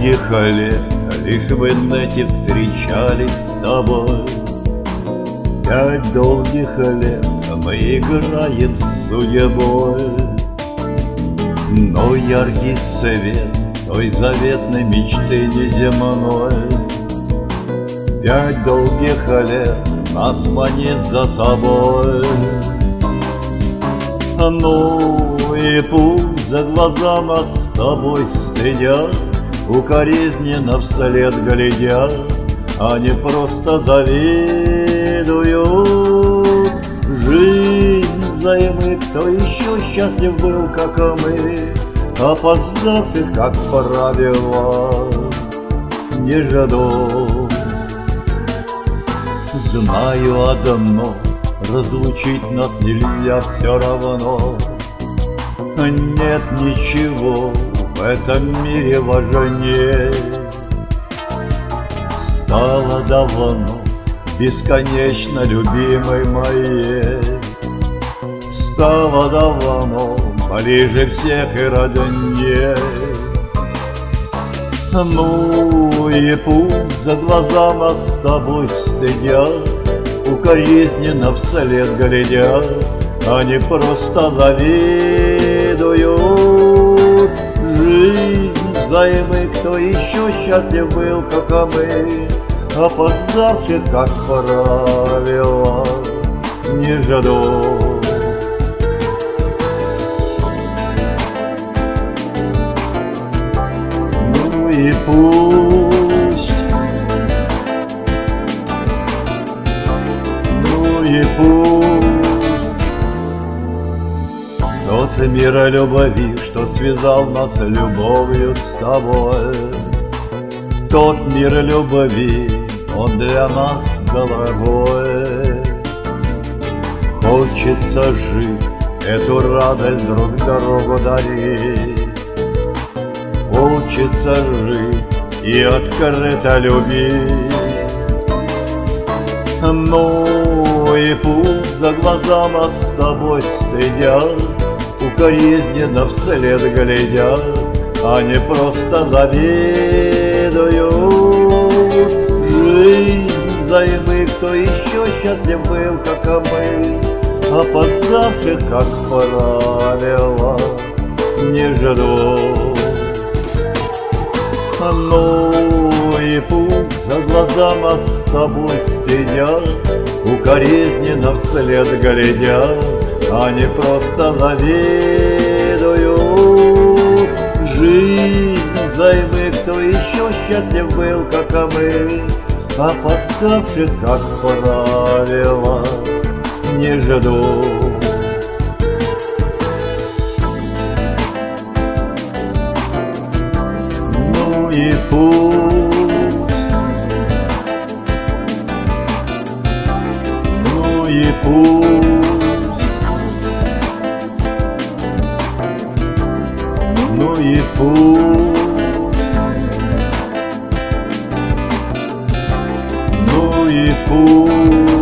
долгих лет лишь в инете встречались с тобой. 5 долгих лет мы играем с судьбой, но яркий свет той заветной мечты неземной 5 долгих лет нас манит за собой. Ну и пусть за глаза нас с тобой стыдят, укоризненно вслед глядят, они просто завидуют. Жизнь взаймы, кто еще счастлив был, как мы, опоздавших, как правило, не жду. Знаю одно, разлучить нас нельзя все равно. Нет ничего в этом мире важнее. Стало давно бесконечно любимой моей, стало давно ближе всех и роднее. Ну и пусть за глаза нас с тобой стыдят, укоризненно вслед глядят, они просто завидуют. Жизнь взаймы, кто еще счастлив был, как мы, опоздавших, как правило, не ждут. Ну и пусть, ну и пусть тот мир любви, что связал нас любовью с тобой, тот мир любви, он для нас дорогой. Хочется жить, эту радость друг другу дарить, хочется жить и открыто любить. Ну и пусть за глаза нас с тобой стыдят, укоризненно вслед глядят, они просто завидуют. Жизнь взаймы, кто еще счастлив был, как мы, опоздавших, как правило, не ждут. Ну и пусть за глаза нас с тобой стыдят, укоризненно вслед глядят, они просто завидуют. Жизнь взаймы, кто еще счастлив был, как мы, опоздавших, как правило, не ждут. Ну и пусть, ну и пусть, ну и пусть, ну и пусть.